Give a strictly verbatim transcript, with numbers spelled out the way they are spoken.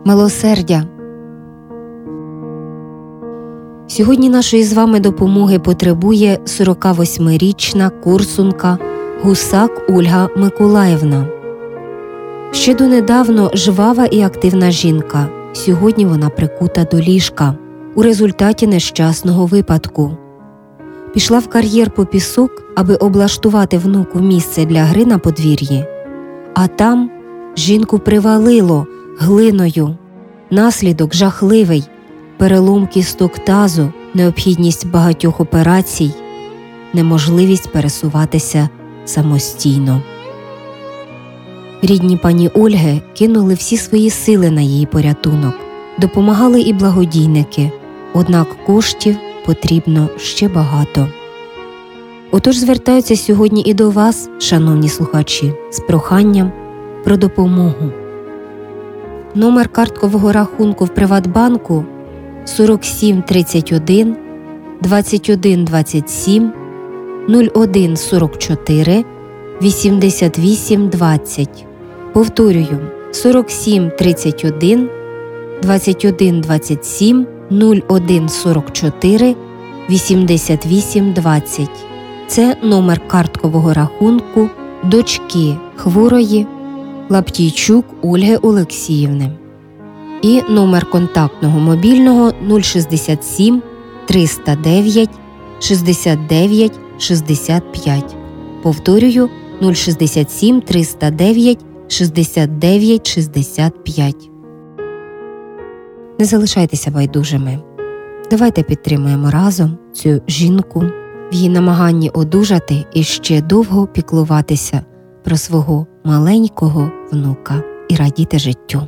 милосердя. Сьогодні нашої з вами допомоги потребує сорокавосьмирічна курсунка Гусак Ольга Миколаївна. Ще донедавно жвава і активна жінка, сьогодні вона прикута до ліжка у результаті нещасного випадку. Пішла в кар'єр по пісок, аби облаштувати внуку місце для гри на подвір'ї, а там жінку привалило глиною. Наслідок жахливий – перелом кісток тазу, необхідність багатьох операцій, неможливість пересуватися самостійно. Рідні пані Ольги кинули всі свої сили на її порятунок. Допомагали і благодійники, однак коштів потрібно ще багато. Отож звертаються сьогодні і до вас, шановні слухачі, з проханням про допомогу. Номер карткового рахунку в Приватбанку сорок сім тридцять один двадцять один двадцять сім нуль один сорок чотири вісімдесят вісім двадцять. Повторюю, сорок сім тридцять один двадцять один двадцять сім нуль один сорок чотири вісімдесят вісім двадцять. Це номер карткового рахунку дочки хворої Лаптійчук Ольги Олексіївни. І номер контактного мобільного нуль шістдесят сім триста дев'ять шістдесят дев'ять шістдесят п'ять. Повторюю, нуль шістдесят сім триста дев'ять шістдесят дев'ять шістдесят п'ять. Не залишайтеся байдужими. Давайте підтримуємо разом цю жінку в її намаганні одужати і ще довго піклуватися про свого маленького внука і радіти життю.